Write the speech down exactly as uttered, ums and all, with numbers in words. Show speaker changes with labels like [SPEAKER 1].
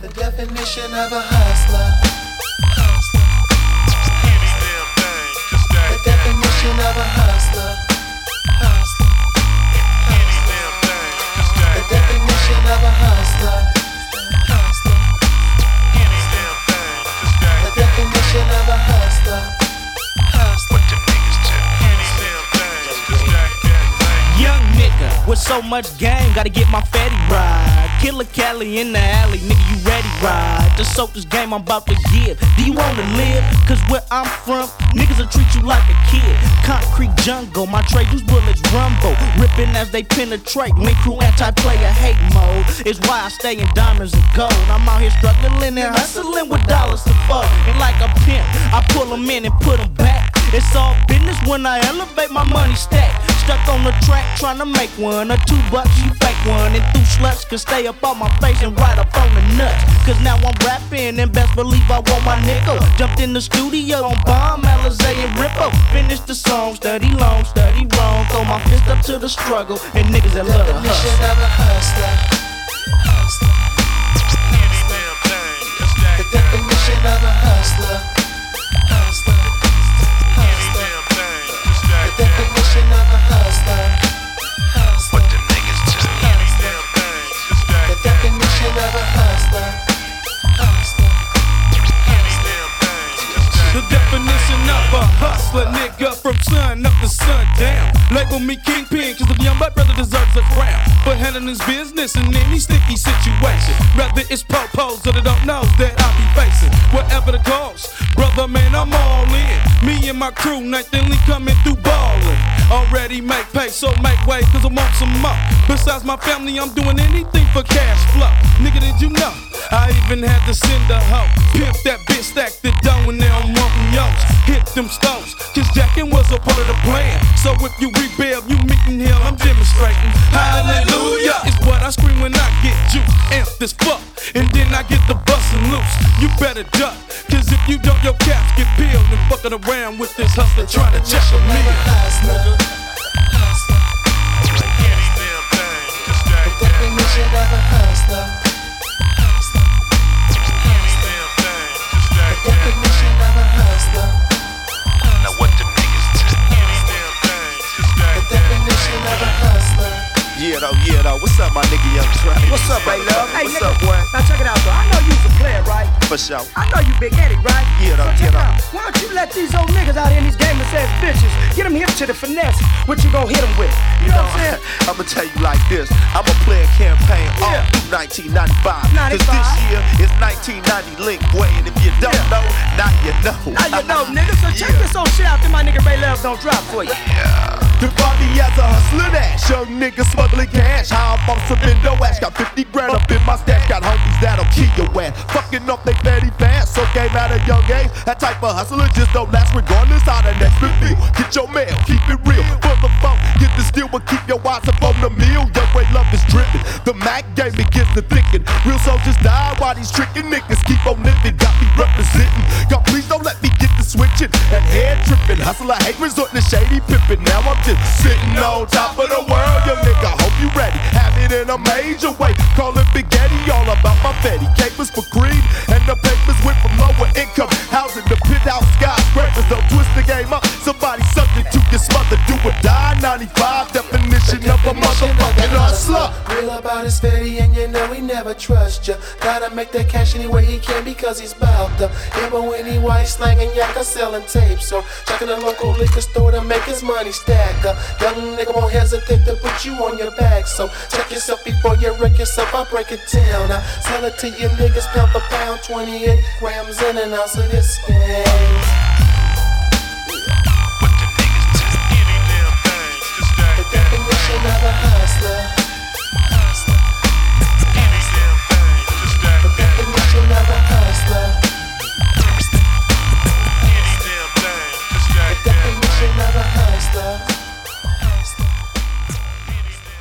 [SPEAKER 1] The definition of a hustler. Hustler. The definition of a hustler. Hustler. Hustler. The definition of a hustler. Hustler. The definition of a hustler. Hustler. What them niggas do?
[SPEAKER 2] Young nigga with so much game, gotta get my fatty ride. Killer Cali in the alley, nigga, you ready, ride? To soak this game I'm about to give. Do you wanna live? Cause where I'm from, niggas will treat you like a kid. Concrete jungle, my trade, these bullets rumble. Ripping as they penetrate, link crew anti-player hate mode. It's why I stay in diamonds and gold. I'm out here struggling and hustling with dollars to fuck. And like a pimp, I pull them in and put them back. It's all business when I elevate my money stack. Stuck on the track trying to make one or two bucks, you fake one. And through sluts can stay up on my face and right up on the nuts. Cause now I'm rapping and best believe I want my nickel. Jumped in the studio on Bomb, Alizé and Rippo. Finished the song, study long, study wrong. Throw my fist up to the struggle and niggas that love to hustle.
[SPEAKER 1] Definition of a hustler. Hustler. The definition of a hustler. Hustler. Hustler. The definition of a hustler. Hustler.
[SPEAKER 3] What them niggas do?
[SPEAKER 1] The definition of a hustler. Hustler.
[SPEAKER 4] The definition of a hustler, nigga, from sun up to sundown. Label me kingpin, cause the young black brother deserves a crown for handling his business in any sticky situation. Whether it's po-pos or they don't know that I be facing whatever the cost, brother, man, I'm all in. Me and my crew, nightly coming through ballin'. Already make pay, so make way, cause I want some more. Besides my family, I'm doing anything for cash flow. Nigga, did you know? I even had to send a hoe. Pimp that bitch, stack the dough, and now I'm wanting yours. Hit them stoves, cause jacking was a part of the plan. So if you rebel, you meeting hell, I'm demonstrating. Hallelujah is what I scream when I get juice. Amped as fuck, and then I get the bustin' loose. You better duck, cause if you don't, your caps get peeled. And fucking around with this hustler trying to check a meal.
[SPEAKER 1] Hustler. Hustler. The definition of a hustler. Hustler. The definition of a hustler.
[SPEAKER 3] Now what them niggas do?
[SPEAKER 1] The definition of a hustler.
[SPEAKER 5] Yeah though, yeah though. What's up, my nigga Young Trey?
[SPEAKER 6] What's up, baby? Hey,
[SPEAKER 5] What's
[SPEAKER 6] nigga,
[SPEAKER 5] up, boy?
[SPEAKER 6] now check it out, though. I know you's a player, right?
[SPEAKER 5] For sure.
[SPEAKER 6] I know you big headed, right?
[SPEAKER 5] Yeah, though,
[SPEAKER 6] so check
[SPEAKER 5] yeah,
[SPEAKER 6] it out. Why don't you let these old niggas out here in these gamers ass bitches get them hip to the finesse? What you gon' hit them with? You,
[SPEAKER 5] You
[SPEAKER 6] know,
[SPEAKER 5] know,
[SPEAKER 6] what I'm saying?
[SPEAKER 5] I'ma tell you like this. I'ma play a campaign all
[SPEAKER 6] Yeah.
[SPEAKER 5] through nineteen ninety-five. Cause
[SPEAKER 6] ninety-five.
[SPEAKER 5] this year is nineteen ninety Link Way. And if you don't
[SPEAKER 6] Yeah.
[SPEAKER 5] know, now you know.
[SPEAKER 6] Now you know, nigga. So check
[SPEAKER 5] Yeah.
[SPEAKER 6] this old shit out that my nigga Ray Love don't drop for you.
[SPEAKER 5] The body as a hustler dash, young nigga smuggling cash. How I'm on some window ash, got fifty grand up in my stash. Got homies that'll kill your ass, fucking up they petty fast. So game at a young age, that type of hustler just don't last regardless how the next reveal. Get your mail, keep it real, for the phone, get the steal, but keep your eyes up on the meal. Young Ray Love is dripping, the Mac game begins to thicken. Real soldiers die while these tricking niggas keep on living. Got me representing, God please don't let me get the switching and head tripping. Hustler hate resorting to shady pimping. Now I'm just sitting on top of the world, young nigga. Hope you ready, have it in a major way. Call it Big Eddie, all about my fatty capers for cream, and the papers went from lower income housing to penthouse skyscrapers. Don't twist the game up, somebody subject to your smother. Do or die, ninety-five definition of a motherfucking hustler.
[SPEAKER 1] Real about his fatty and you know he never trust ya. Gotta make that cash any way he can because he's bout the him when he white slanging yakka selling tapes or checking the local liquor store to make his money stack up. Young nigga won't hesitate to put you on your back, so check yourself before you wreck yourself. I break it down. I sell it to you niggas pound for pound, twenty-eight grams in an ounce of this thing.